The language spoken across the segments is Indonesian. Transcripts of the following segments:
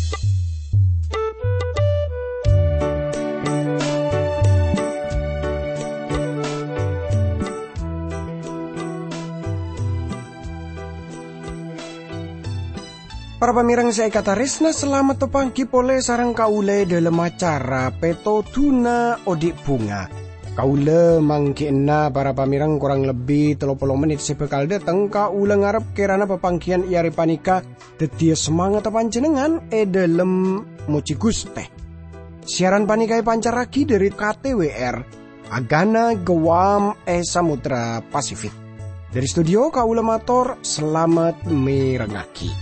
Para pamirang saya kata Resna, selamat pagi pole sarang kaule dalam acara Peto Tuna Odik Bunga. Kaule mangkina para pamirang kurang lebih 30 menit sebekal datang kaule ngarep kerana pepangkian iari panika detia semangat panjenengan dalam muci Guste. Siaran panikai pancaraki dari KTWR Agana Gewam Samudra Pasifik. Dari studio kaule matur selamat mirengaki.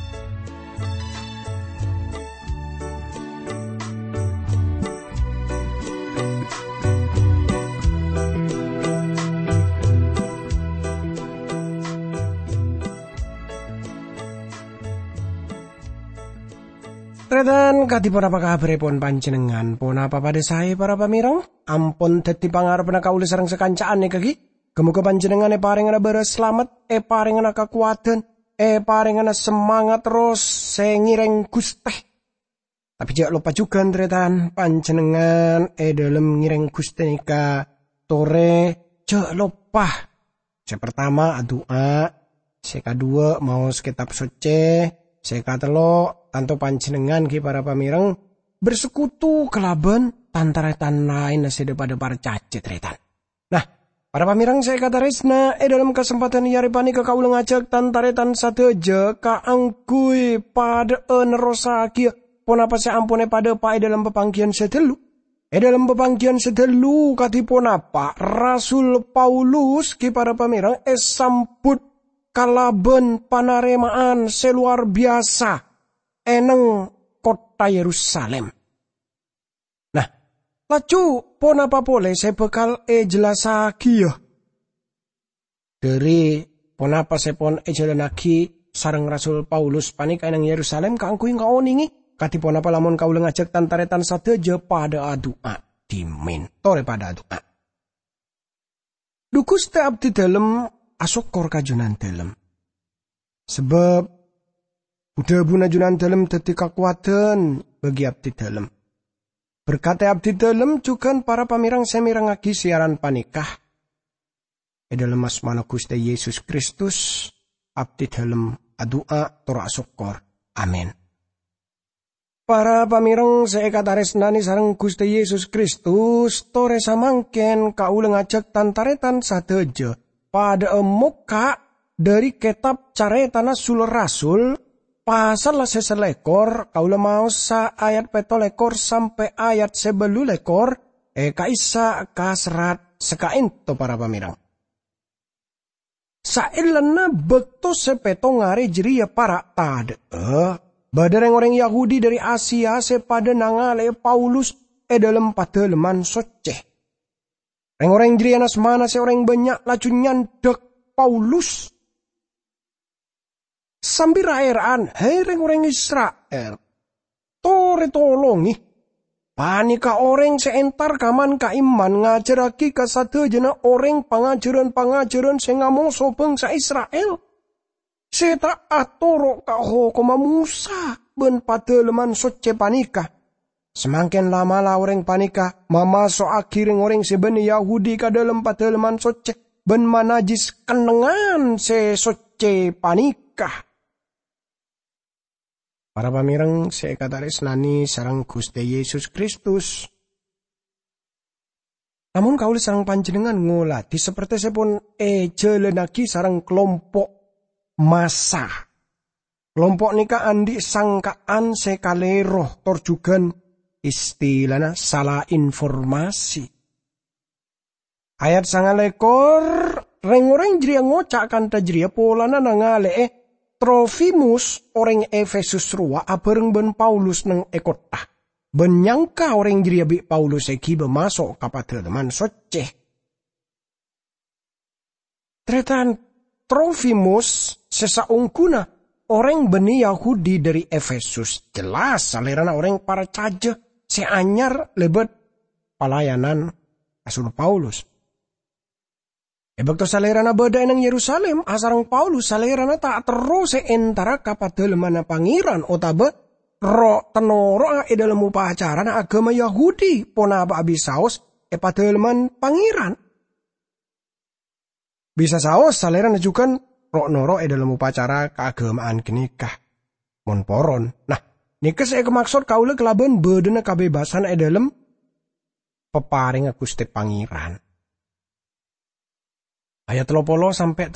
Redan katipun apa kabaripun panjenengan pun apa pada saya para pamirang ampun dadi pangarepna kaula sareng sekancaan kaki kemuga panjenengan paringana beres selamat paringana kakuatan paringana semangat terus ngireng Guste. Tapi jangan lupa juga redan panjenengan dalam ngireng Guste nika tore jangan lupa yang pertama doa, yang kedua mau kitab suci, yang katelo tanto panjenengan ki para pamireng bersekutu kelaban tantaretan lain nasi daripada para cacit retan. Nah, para pamireng saya kata Resna dalam kesempatan yari panika kaula ngajak tantaretan sateja kaanggui pada nerosaki pun apa saya ampune pada pae dalam pepanggian sedelu. Dalam pepanggian sedelu katipun apa Rasul Paulus ki para pamireng sambut kalaban panaremaan seluar biasa eneng kota Yerusalem. Nah, laju pun apa boleh saya bakal jelasaki ya. Dari pun apa saya pun jelasaki sareng Rasul Paulus panika eneng Yerusalem kaangkui ngaoningi katipun apa lamun kaula ngajak tantaretan sadeja pada doa dimentore pada doa. Dukus te abdi dalem asokor kajunan dalem. Sebab udah buna junan dalam dadi kakuatan bagi abdi dalam. Berkata abdi dalam juga para pamirang semirengagi siaran panikah. Dalam asmana Gusti Yesus Kristus abdi dalam adua tora syukur. Amin. Para pamirang saya kata resnani sareng Gusti Yesus Kristus tore samangken kaula ngajak tantaretan sadeja pada muka dari kitab Caretan Rasul pasal seselekor kaula mau sa ayat 17 sampai ayat 11 kaisa kasrat sekainto para pamirang. Sailana bekto sepeto ngare jeria para tade. Badareng orang Yahudi dari Asia sepada nangale Paulus dalam padeleman soceh. Orang jeria nasmana seorang banyak laju nyandak Paulus. Sambil raeraan, hereng orang Israel. Tore tolongi. Panika orang seentar kaman kaiman ngajaraki kasadejana orang pangajaran-pangajaran sengamoso bangsa Israel. Seta atoro kaho koma Musa ben padeleman soce panika. Semakin lama lah orang panika, mamaso akhiring orang sebeni Yahudi ka dalam padeleman soce ben manajis kenengan se soce panika. Para pamireng saya kata resnani sarang Gusti Yesus Kristus. Namun kauli sarang panjenengan ngolati seperti sepun jelenaki sarang kelompok masa. Kelompok nika andi sangkaan sekaleroh torjugan istilahna salah informasi. Ayat sangalekor reng-reng jeria ngocak kanta jeria polana nangale Trofimus orang Efesus rua abareng ben Paulus neng ekotah. Ben nyangka orang jeria bi Paulus eki bemasok kapada teman soceh. Tretan Trofimus sesaungkuna orang beni Yahudi dari Efesus. Jelas salerana orang para caja seanyar lebet pelayanan Rasul Paulus. Bakto salerana badai nang Yerusalem asarang Paulus salerana tak terus entara kapadeleman pangeran otabe ro tenoro dalam upacara agama Yahudi pona abi saos padahal pangeran. Bisa saos saleran ajukan ro noro dalam upacara keagamaan kenikah mon poron. Nah, nikah saya kemaksud kaula kelaban bedena kebebasan dalam peparing Gusti Pangeran. Ayat 30 sampai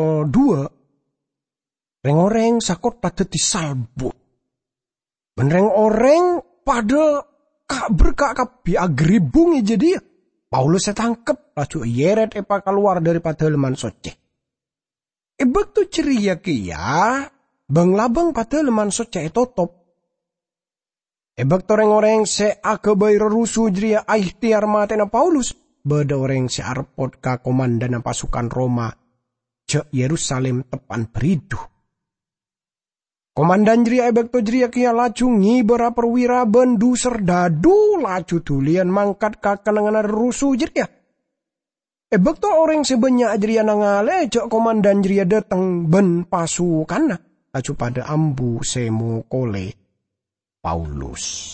32 reng-oreng sakot pada disalbu. Menreng orang pada berkak biagribung jadi Paulus setangkep laju yeret keluar daripada leman soce. Ebek tu ceria kia bang labang pada leman soce totop. Ebek toreng-oreng se akabai rusuh jeria ikhtiar matena Paulus. Beda orang se arpot ka komandan pasukan Roma ce Yerusalem tepan beriduh. Komandan jeria ebek to jeria kia laju ngibera perwira bendu serdadu laju tulian mangkat ka kenangan rusuh jeria. Ebek to orang sebanyak jeria nangale ce komandan jeria datang ben pasukan laju pada ambu semu kole Paulus.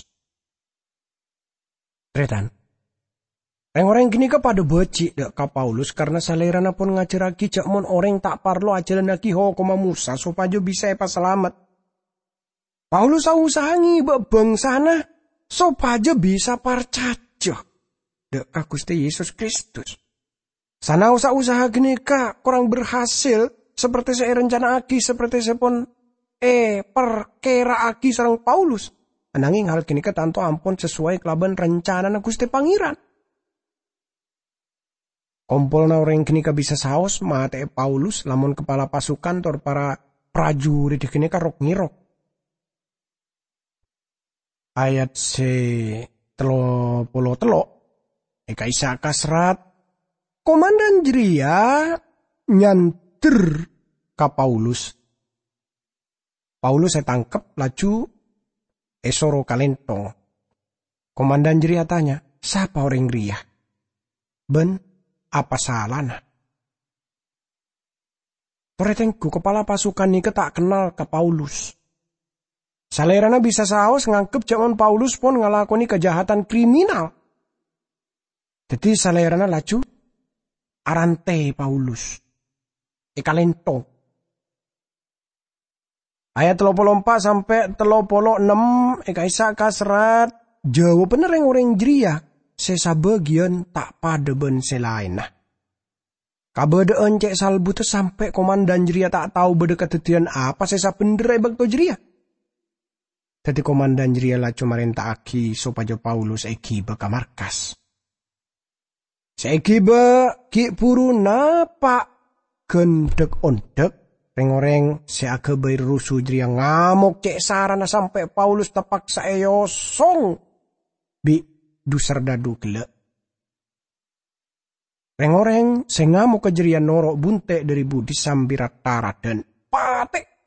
Tretan. Orang gini kepada becik dek ka Paulus karena salerana pun ngajaraki cak mon orang tak parlo ajalan lagi ho koma Musa supaya bisa selamat. Paulus usahangi bebeng sana supaya bisa parcajo dek ka Gusti Yesus Kristus. Sana usaha gini ka kurang berhasil seperti saya rencana aki seperti saya pun perkera aki sarang Paulus. Ananging hal gini ka tanto ampun sesuai kelaban rencana na Gusti Pangeran. Kompolna orang kini bisa saos mate Paulus lamun kepala pasukan tor para prajurit kini rok ngirok. Ayat se telo eka isa kasrat komandan jeria nyanter ka Paulus. Paulus saya tangkep laju esoro kalentong. Komandan jeria tanya, siapa orang ria? Ben apa salahnya? Toretengku kepala pasukan ini tak kenal ke Paulus. Salerana bisa saos ngangkep jangan Paulus pun ngalakoni kejahatan kriminal. Jadi salerana laju arante Paulus. Ekalentong. Ayat 34 sampai 36 eka kasrat jauh bener yang orang jeria. Sesa bagian tak pada ben selain. Kabadaan cek salbu tu sampai komandan jeria tak tahu berdekat tetian apa sesa penderai bakto jeria. Tadi komandan jeria lah cuma renta aki supaya Paulus eki beka markas. Seeki be ki puru napa gendek ondek reng-oreng seake bayi rusuh jeria ngamuk cek sarana sampai Paulus terpaksa eyosong bi dusar dadu gelek. Reng-oreng sengamu kejerian norok bunte dari budi sambiratara dan pate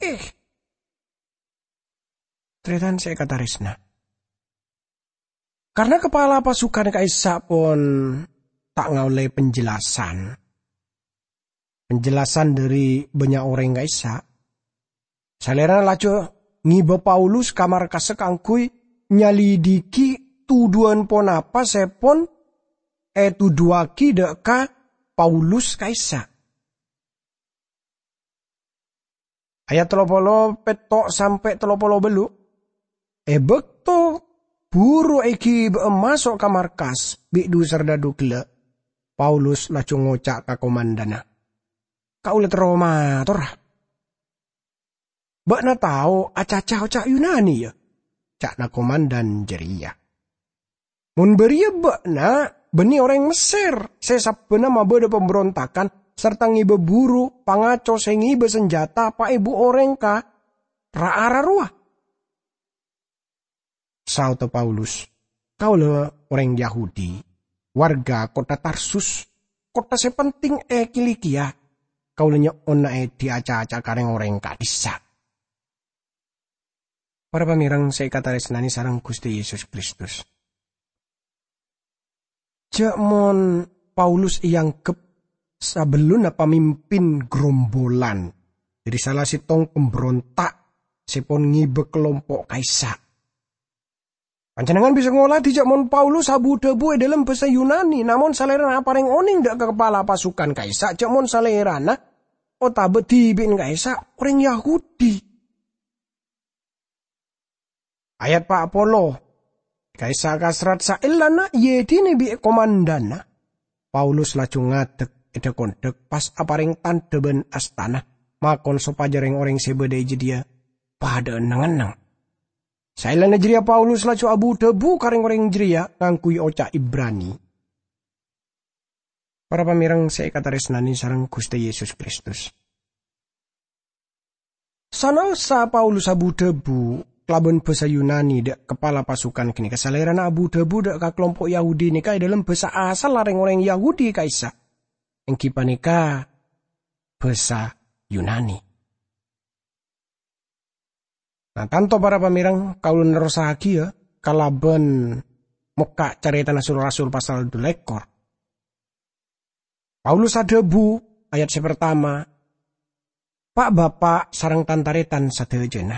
Tretan saya kata resna. Karena kepala pasukan kaisa pun tak ngaulai penjelasan. Penjelasan dari banyak orang kaisa. Salera laco ngiba Paulus kamar kasekangkui nyalidiki tuduhan pon apa sepon tuduaki deka Paulus kaisa. Ayat 30 petok sampai 30 belu. Ebek to buru eki masuk kamar kas bidu serdadu gele. Paulus lacu ngocak ka komandana. Kau lihat Romator. Bak na tau acaca ocak Yunani ya. Cak na komandan jeria. Mun beria bakna beni orang Mesir. Sesap bena mabeda pemberontakan. Serta ngibe buru, pangaco sengibe senjata, pa ibu orang ka raara ruah. Sauto Paulus, kau le orang Yahudi, warga kota Tarsus, kota sepenting Kilikia, kau le nyona diaca-aca kareng orang kadisa. Para pamirang saya kata resnani sarang Gusti Yesus Kristus. Jakmon Paulus yang kep sabelum pamimpin gerombolan. Jadi salah sitong pemberontak sepon ngibe kelompok kaisa. Panjenengan bisa ngolah dijak mon Paulus abu debu dalam bahasa Yunani, namun salerana pareng oning dak ke kepala pasukan kaisa cak mon salerana otabe tibin kaisa orang Yahudi. Ayat Pak Apollo kaisa kasrat saelana yedine bi komandana. Paulus laju ngadeg eda kondek pas apareng tandeben astana makon sopajareng orang sebede dia pada eneng-eneng. Sailana jeria Paulus laju abu debu kareng-kareng jeria ngangkui oca Ibrani. Para pamirang saya kata resnani sareng Gusti Yesus Kristus. Sanosa Paulus abu debu kelaban bahasa Yunani dak kepala pasukan kini kesalerana abu debu dak ka kelompok Yahudi nika dalam bahasa asal lareng orang Yahudi kaisa. Engki panika bahasa Yunani. Nah, tanto para pamirang kaulun nerosaki ya kalaban muka carita rasul-rasul pasal 2. Paulus adebu ayat pertama. Pak Bapak sarang tantaretan sadayana.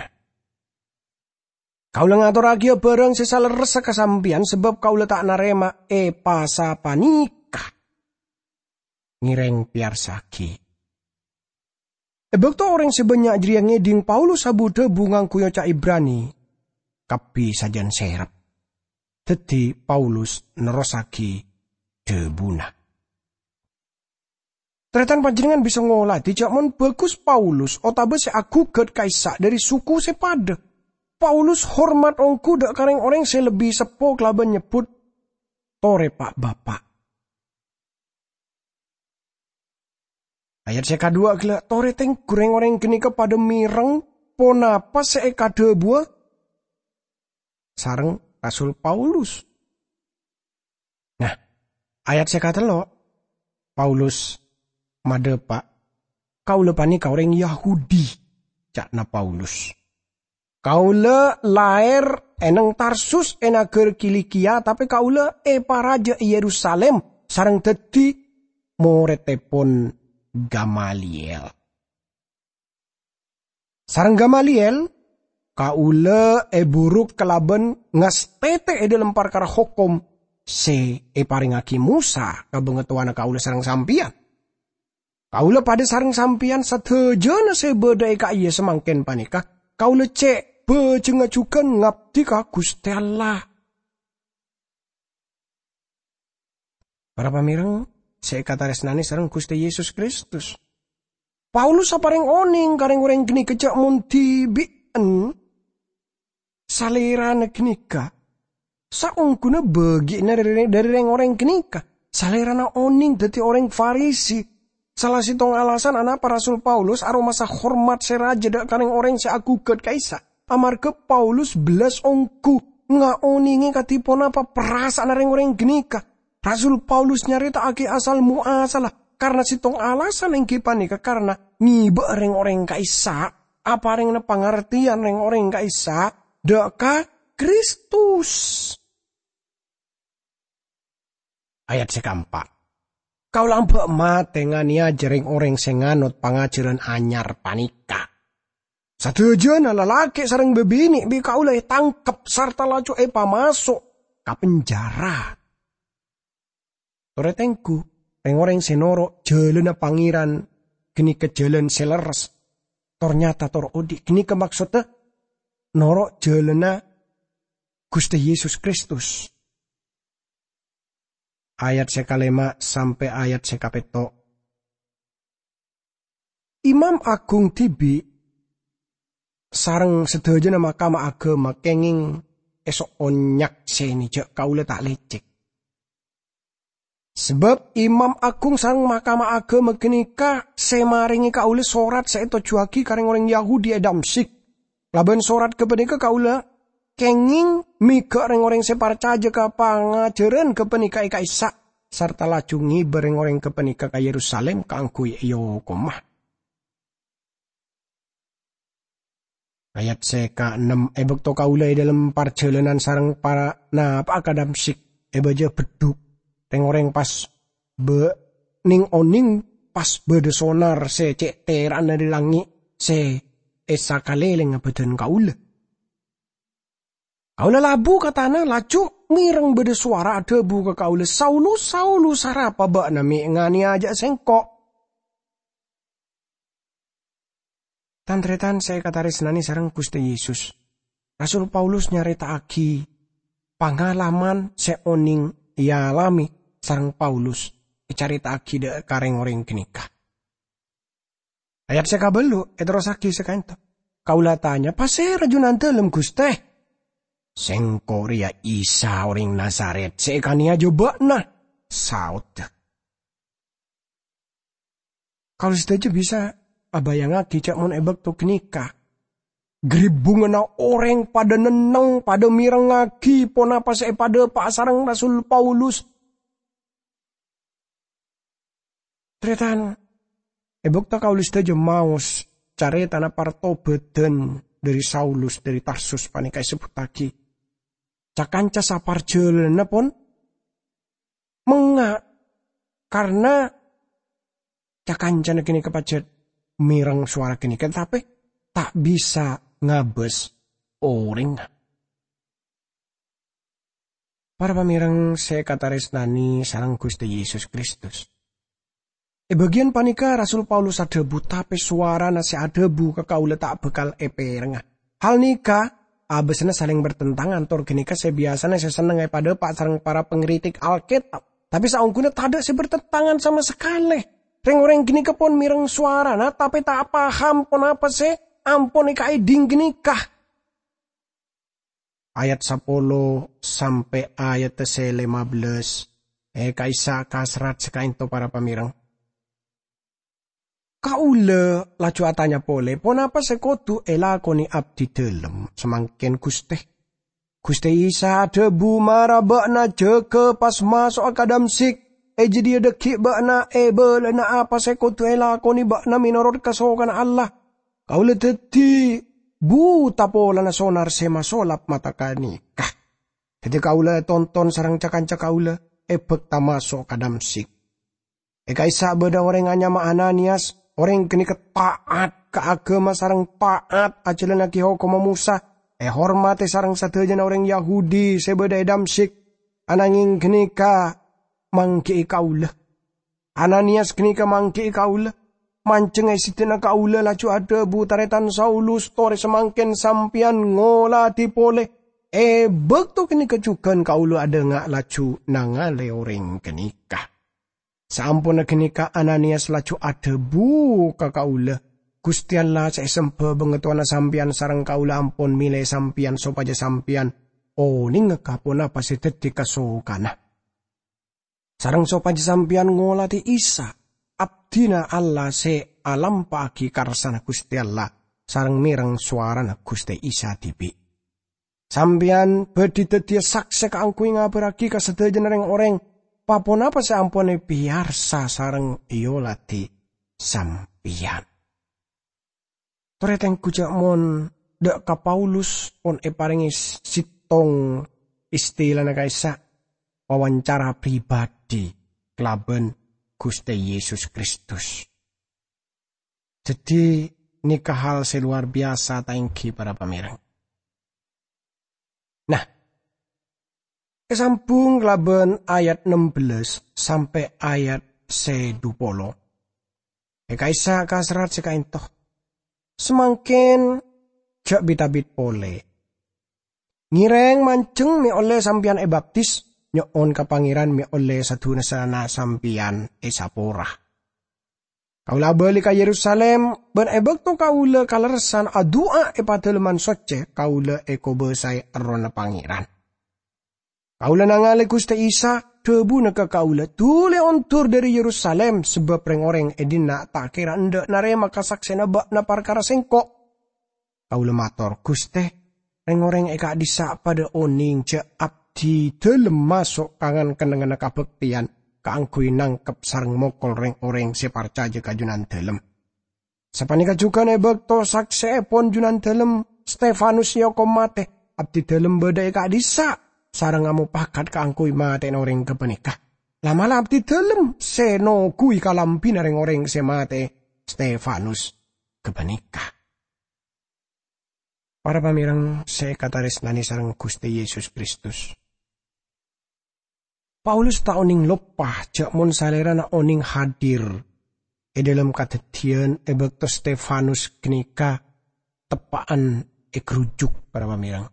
Kaula ngaturake bareng sesaleres kasampian sebab kaula tak narema pasapanika. Ngireng piarsaki. Ebek to orang sebanyak jria ngeding Paulus abu debu ngangkuyo ca Ibrani. Kapi sajan serap. Teti Paulus nerosaki debuna. Tretan panjenengan bisa ngolah dijak mon bagus Paulus otabe se agugat kaisa dari suku sepada. Paulus hormat ongku dak kareng orang se lebih sepo kelaban nyebut tore Pak Bapak. Ayat seka 2 gila tore teng goreng orang geni kepada mireng ponapa seeka debu sareng Rasul Paulus. Nah, ayat seka 3 Paulus madepa kaula panika orang Yahudi cakna Paulus. Kaula lair eneng Tarsus enager Kilikia tapi kaula paraja Yerusalem sareng dadi muridipun Gamaliel. Sareng Gamaliel kaula buruk kelaben ngastete dalam perkara hukum se paringaki Musa kabengetuana kaula sareng sampian. Kaula pada sareng sampian sadejana se bedai ka ieu semangken panika kaula cek bejengajukan ngabdi ka Gusti Allah. Para pamirang saya kata resnani sareng Gusti Yesus Kristus. Paulus sapareng oning kareng orang geni kejak munti bien salera negnika. Saungkuna bagi dari orang genika. Salera oning dadi orang Farisi. Salah sitong alasan anak para Rasul Paulus aroma sa hormat seraja dak kareng orang seagugat kaisa. Amarga Paulus belas ongku ngaoningi katipon apa perasaan orang genika. Rasul Paulus nyarita ake asal muasalah karena sitong alasan yang kipanika karena ngiba orang kaisa apa ring na pangartian orang kaisa deka Kristus. Ayat sekampak. Kau lampak mate ngania jering orang senganut pangajaran anyar panika. Sadejana lalaki sareng bebini bi kaulay tangkep sarta laju masuk ka penjara. Toretengku, orang senoro jalan pangeran geni ke jalan seleres. Ternyata odi geni ke maksudnya noro jalan Gusti Yesus Kristus. Ayat sekalema sampai ayat sekapeto. Imam Agung Tibi sareng sedaya Mahkamah Agama kenging esok onyak seni jak kaula tak lecek. Sebab Imam Agung sareng Mahkamah Agama genika semaringi kaula sorat saeto juagi kareng orang Yahudi Damsik. Laban sorat kepenika kaula kenging miga reng orang separcaja ka pangajaran kepenika ika Isa sarta laju ngibereng orang kepenika ka Yerusalem kaangkui iyo komah. Ayat seka 6 ebekto kaula dalam perjalanan sareng para napa Damsik ebaja beduk teng orang pas ning oning pas bede sonar se cek teran dari langi se esa kaleleng abedan kaula. Kaula labu katana lacu mireng beda suara debu ke kaula. Saulus sarapa bak nami ngani aja sengkok. Tantretan saya kataris nani sareng Gusti Yesus. Rasul Paulus nyarita agi pangalaman seoning ia alami sareng Paulus. Carita agi de kareng orang kenikah. Ayat sekabelu terus agi sekainto. Kaula tanya pasir rajunan dalam Gusti. Sengkoria Isa orang Nazaret sekania coba nah saut. Kalau saja bisa abayang lagi cak mon ebek tu kenikah. Geribungan orang pada neneng pada mireng lagi pon apa se pada pak sarang Rasul Paulus. Tretan ebek tak kaulis saja maus cari tanah partobedan dari Saulus dari Tarsus panikai sebut lagi. Cakanca sapar jelena pun mengak karena cakanca kini kepajet mireng suara kini kan tapi tak bisa ngabes orang. Para pamireng saya kataris nani sarang Gusti Yesus Kristus. Bagian panika Rasul Paulus adebu tapi suara nasi adebu ke kaula tak bekal eperengah. Hal nikah abesnya saling bertentangan tor genika sebiasanya saya seneng pada pak sarang para pengkritik Alkitab. Tapi saungkuna tak ada bertentangan sama sekali. Reng-reng genika pun mireng suara nah tapi tak paham pun apa sih ampun ikai ding genika. Ayat 10 sampai ayat 15. Kaisa kasrat sekainto para pamireng. Kaula laju atanya pole pon apa sekotu elakoni abdi delem semangkin Gusti Isa debu marabakna jeke pas masuk akadamsik jadi deki bakna belena apa sekotu elakoni bakna minorot kasokan Allah kaula teti buta pola na sonar sema solap mata kanikah jadi kaula tonton sarang cakanca kaula ebek ta masuk akadamsik kaisa beda orang anyama Ananias orang kini ketaat ke agama sarang taat ajalan lagi hukum Musa. Hormati sarang sadayana orang Yahudi sebeda Damsik. Ananging kini ka mangki kaula. Ananias kini ka mangki kaula. Manceng esitina kaula laju ada butaretan Saulus tore semangken sampian ngola tipole. Bekto kini kejukan kaula ada ngak laju nangale orang kenikah. Sampun kenika Ananias laju adebu ka kaula. Gusti Allah saya sempe bengetuana sampian sarang kaula ampun milih sampian sopaja sampian. Ning ngekapun apa sedeti kasokana. Sarang sopaja sampian ngolati Isa. Abdina Allah se alam pagi karsana Gusti Allah. Sarang mireng suarana Gusti Isa tibi. Sampian beditetia sakse kaangkui ngabaragi kasedajan orang papon apa seampone biarsa sareng iolati sampian. Toreteng kujak mon dek ka Paulus pon paringi sitong istilah na kaisa wawancara pribadi kelaben Gusti Yesus Kristus. Jadi nikah hal seluar biasa tangki para pamireng. Nah, kesambung laban ayat 16 sampai ayat 20. Kaisa kasrat sekaintoh. Semangkin jak bitabit pole. Ngireng manceng mi oleh sampian baptis nyoon kapangiran mi oleh satu nasana sampian sapora. Kaula balik ka Yerusalem ben ebek to kaula kalersan adua pateleman soce kaula besai arona pangiran. Kaula nangale Gusti Isa debu neka kaula tule ontur dari Yerusalem sebab reng-oreng edina tak kira ndak narema kasaksena bak na perkara sengkok. Kaula mator Gusti reng-oreng eka disa pada oning ce abdi delem masuk kangan kenengan kabektian kaangkui nangkep sareng mokol reng-oreng separcaje kajunan delem. Sapanika juga nebek to sakse pon junan delem Stefanus yoko mate abdi delem beda eka disa sarang ngamu pakat kaangkui mate noreng kepenikah. Lama abdi delem seno kui kalampi nareng oreng semate Stefanus kepenikah. Para pamirang sekataresnani sareng Gusti Yesus Kristus. Paulus ta oning lopah jak mon salerana oning hadir dalam kadadian bekto Stefanus kenika tepaan kerujuk para pamirang.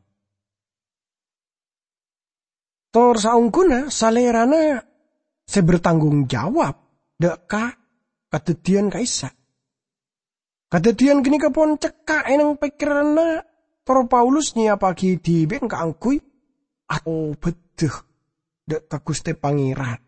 Tor saungkuna salerana bertanggung jawab deka kadadian kaisa. Kadadian kenika pon cekak enang pikirana tor Paulus nyiapagi dibeng kaangkui atau beduh dek Gusti Pangeran.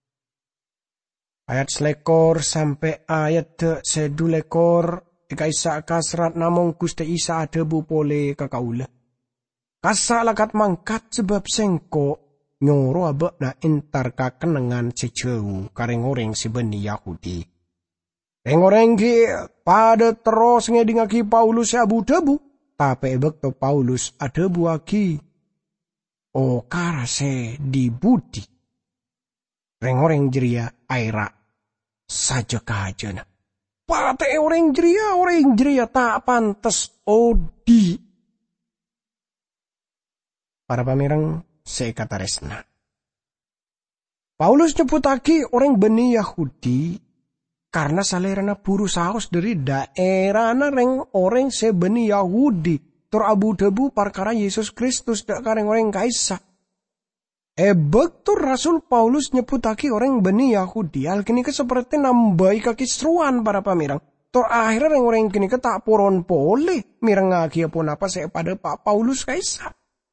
Ayat 11 sampai ayat 12 kaisa kasrat namung Gusti Isa adebu pole kakaula. Kasa lakat mangkat sebab sengko nyoro abek na entar kakenengan sejauh kareng-oreng si beni Yahudi. Reng-oreng ki pada terus ngedingaki Paulus abu debu, tapi bekto Paulus adebu aki. O karase dibudi. Reng-oreng jeria aira saja kajana. Pate orang jeria tak pantas odi. Para pamirang sekataresna. Paulus nyebutaki orang beni Yahudi karena salerana buru saos dari daerah reng orang sebeni Yahudi. Tur abu debu perkara Yesus Kristus dak kareng orang kaisa. Bektur Rasul Paulus nyebutaki orang beni Yahudi. Hal kini seperti nambahi kakisruan para pamirang. Tor akhirnya orang kini tak poron pole. Mirang ngaki pun apa saya pada Pak Paulus kaisa.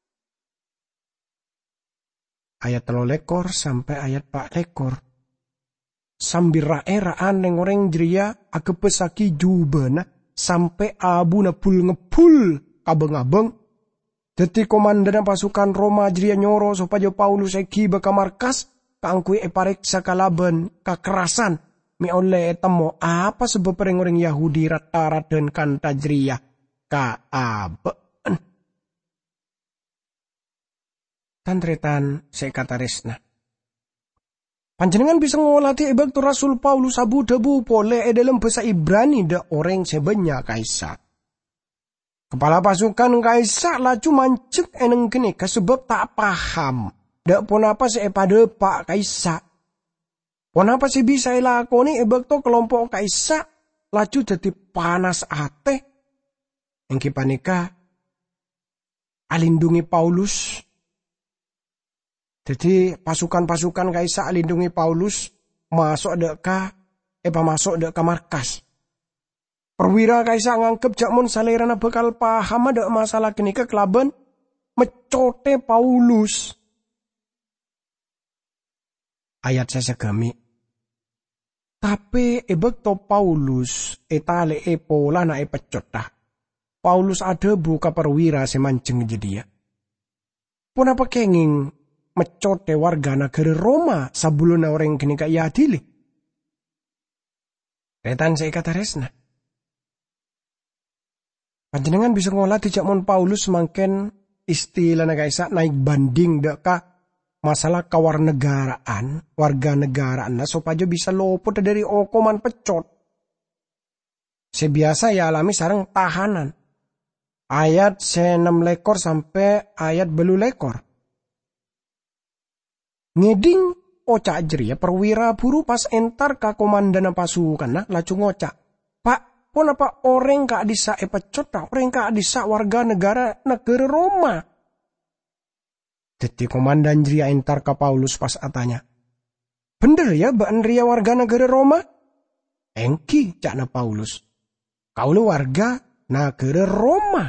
Ayat 3 sampai ayat 4. Sambil raeraan yang orang jeria agepesaki jubana sampai abu napul ngepul kabeng-abeng. Deti komandan pasukan Roma jeria nyoro supaya Paulus eki baka markas kaangkui epariksa kalaban kekerasan mi oleh temo apa sebab orang Yahudi rata dan kanta jeria kaaben. Tantretan sekataresna. Panjenengan bisa ngolati ebektu Rasul Paulus abu debu pole dalam bahasa Ibrani da orang sebenya kaisa. Kepala pasukan kaisa laju mancek eneng kenika sebab tak paham. Dak pun apa pada Pak kaisa. Pun apa sih bisa lakoni ebektu kelompok kaisa laju jadi panas ate. Engki panika alindungi Paulus. Jadi pasukan-pasukan kaisa alindungi Paulus masuk dek markas. Perwira kaisa ngangkep jakmun salerana bekal paham ada masalah kini kelaban mecote Paulus. Ayat sesegami. Tapi ebekto Paulus etale pola na pecotah. Paulus ada buka perwira semancing jedia. Pun apa kenging mecote warga negara Roma sabulun orang kini kaya adili. Retan saya kata resna. Panjenengan bisa ngolah dijak mon Paulus mangken istilah kaisa naik banding deka masalah kawarnegaraan, warga negaraan supaya bisa lopot dari okoman pecot. Sebiasa ya alami sarang tahanan. Ayat 6 sampai ayat 12. Ngeding ocak jeria perwira buru pas entar ka komandan pasukan laju ngocak. Pak, pun apa orang ka disa pecot orang ka disa warga negara Roma. Jadi komandan jeria entar ka Paulus pas atanya. Bener ya baan ria warga negara Roma? Engki cakna Paulus. Kau lu warga negara Roma.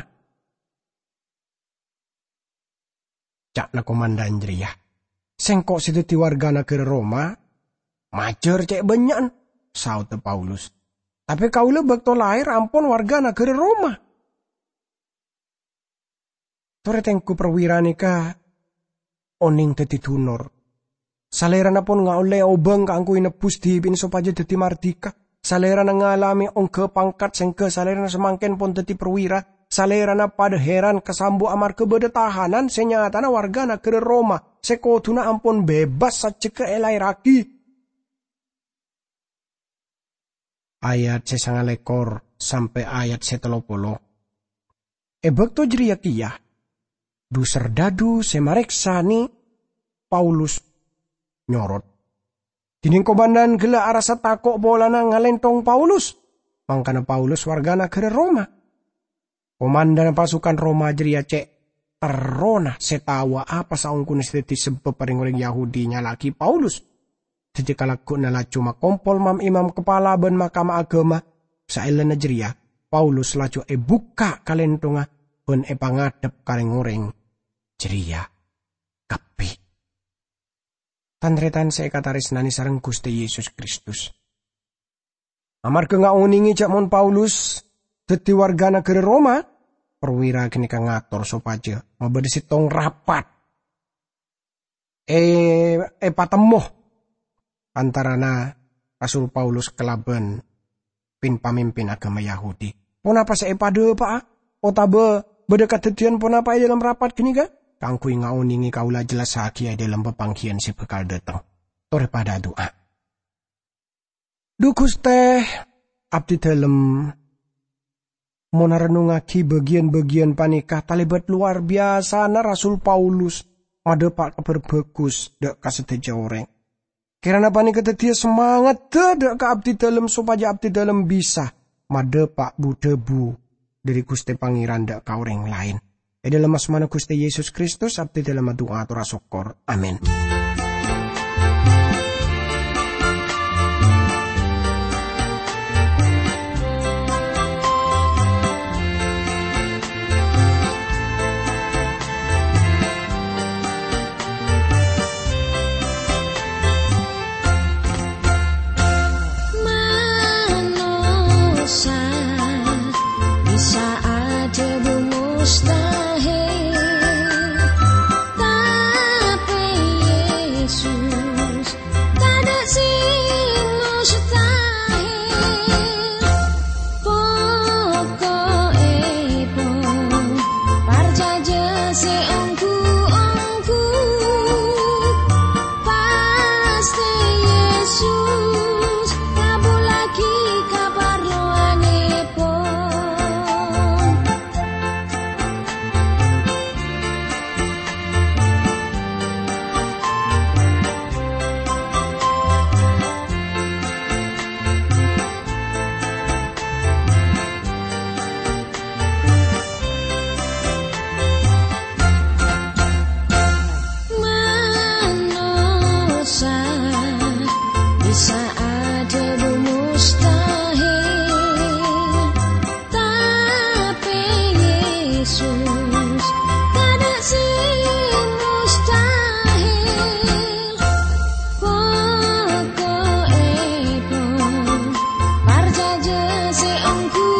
Cakna komandan jeria. Sengkok situ di warga negara Roma, majer cek banyak, saut Paulus. Tapi kau le bakto lahir ampun warga negara Roma. Toretengku perwira nika, oning teti tunor. Salerana pun nga oleh obeng kangku inebus dipin supaya deti mardika. Salerana ngalami ongke pangkat sengke salerana semangken pun teti perwira. Salerana pada heran kesambu amar kebeda tahanan senyatana warga negara Roma. Sekotuna ampun bebas sajeke elai raki. Ayat 9 sampai ayat 30. Bekto jeria kia. Du serdadu semareksa ni Paulus nyorot. Dining komandan gela arasa takok bolana ngalentong Paulus. Mangkana Paulus wargana ke Roma. Komandan pasukan Roma jeria cek terona setawa apa saungkun istiti sebab paring-orang Yahudi nyalaki Paulus. Jadi kalaku nala cuma kompol mam imam kepala ben mahkamah agama. Sailana jeria Paulus laju buka kalentonga ben pangadep kareng-oreng jeria kapi. Tandretan saya kataris nani sareng Gusti Yesus Kristus. Amarga ngauningi cak mon Paulus dadi warga negara Roma, perwira kini kang ngatur sopaja mabedesi tong rapat. Patemuh antarana Rasul Paulus kelaben pin pamimpin agama Yahudi. Pon apa saya pade pak? Otabe bedekat tetian pon apa dalam rapat gini ka? Kangkui ngauningi kaula jelas haki dalam pepangkian si bekal datang. Tore pada doa. Dukus teh abdi dalam monarenungaki bagian-bagian panikah talibat luar biasa na Rasul Paulus madepak kabar bagus dak kasedeja orang. Kirana panikah tetia semangat dak ka abdi dalam supaya abdi dalam bisa madepak budebu dari Gusti Pangeran dak ka orang lain. Dalam asmana Gusti Yesus Kristus abdi dalam doa atur syukur. Amin.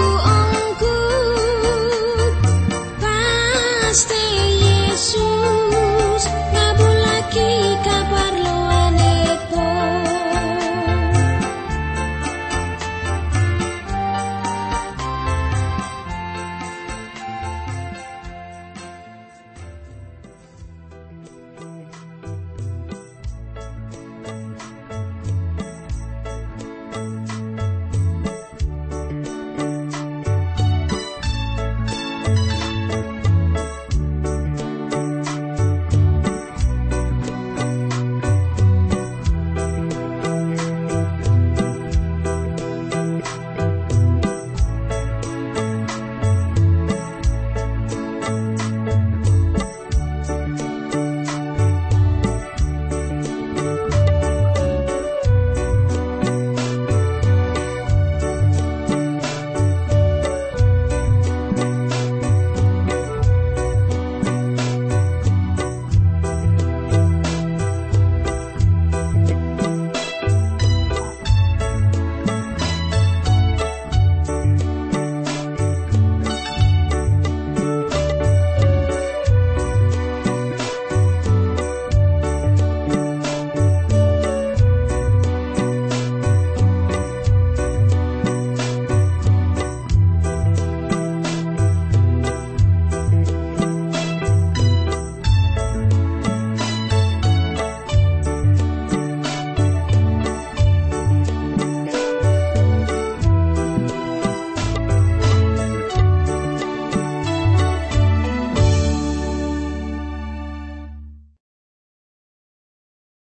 Gusti Yesus